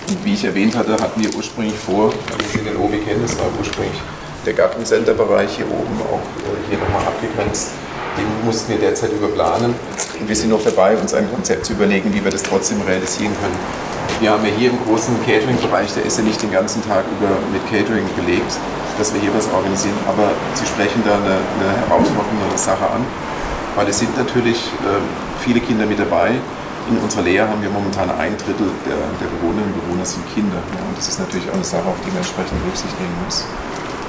Wie ich erwähnt hatte, hatten wir ursprünglich vor, wie Sie den Obi kennen, das war ursprünglich der Gartencenter-Bereich hier oben, auch hier nochmal abgegrenzt. Den mussten wir derzeit überplanen. Wir sind noch dabei, uns ein Konzept zu überlegen, wie wir das trotzdem realisieren können. Wir haben ja hier im großen Catering-Bereich, der ist ja nicht den ganzen Tag über mit Catering belegt, dass wir hier was organisieren, aber Sie sprechen da eine herausfordernde Sache an, weil es sind natürlich viele Kinder mit dabei. In unserer Lehre haben wir momentan 1/3 der Bewohnerinnen und Bewohner sind Kinder. Ja, und das ist natürlich auch eine Sache, auf die man entsprechend Rücksicht nehmen muss.